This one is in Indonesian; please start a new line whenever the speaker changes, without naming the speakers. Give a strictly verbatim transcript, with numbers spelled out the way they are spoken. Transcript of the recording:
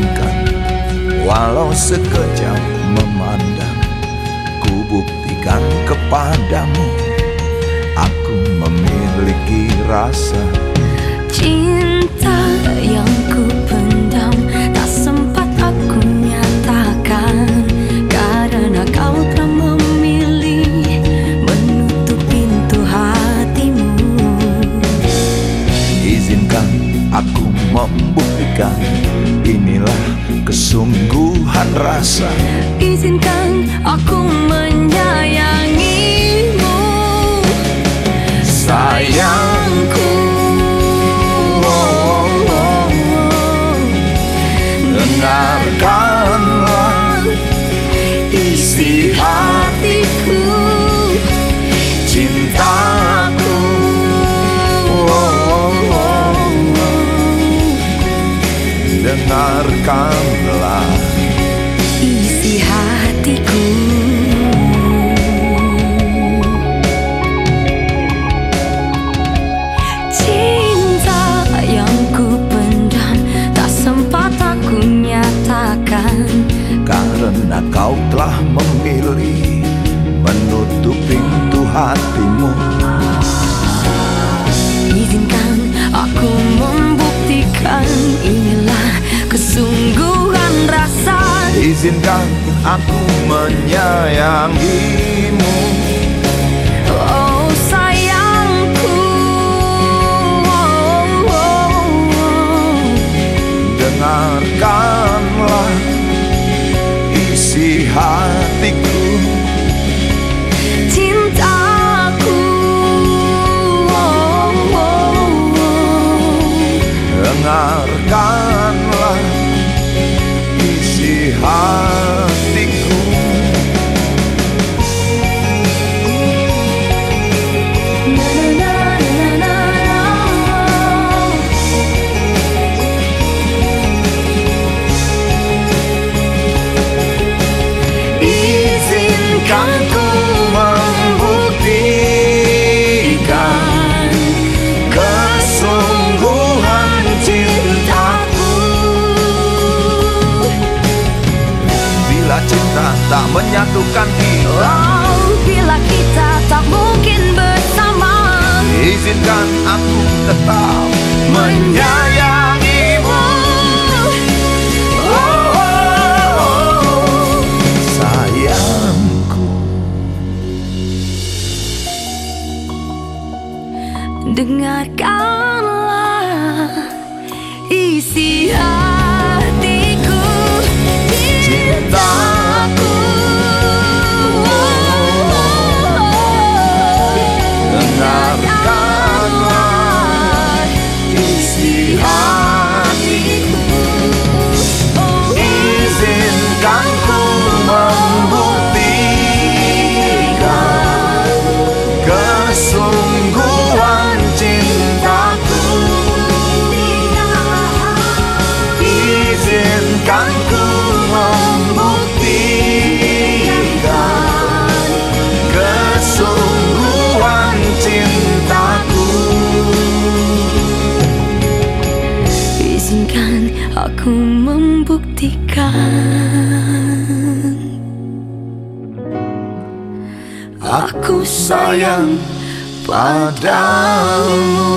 Izinkan walau sekejap memandang, ku buktikan kepadamu aku memiliki rasa
cinta yang ku pendam, tak sempat aku nyatakan, karena kau telah memilih menutup pintu hatimu.
Izinkan aku membuktikan, inilah kesungguhan rasa.
Izinkan aku menyayangimu,
sayangku. Dengarkanlah isi hatiku, cintaku. Dengarkanlah
isi hatiku. Cinta yang ku pendam, tak sempat aku nyatakan,
karena kau telah memilih menutup pintu hatimu.
Izinkan aku membuktikan, inilah kesungguhan rasa.
Izinkan aku menyayangimu,
oh sayangku. Oh, oh, oh.
Dengarkanlah isi hatiku,
cintaku. Oh, oh, oh.
dengarkanlah isi hatiku. Izinkan ku membuktikan kesungguhan cintaku. Bila cinta tak menyatukan kita,
Oh, bila kita tak mungkin bersama,
izinkan aku tetap menyayangimu. Oh, oh, oh, sayangku.
dengarkanlah isi hatiku, cintaku.
Dengarkanlah isi hatiku. Izinkan ku membuktikan kesungguhan cintaku. Izinkan ku membuktikan kesungguhan cintaku.
Izinkan aku membuktikan
Aku sayang padamu.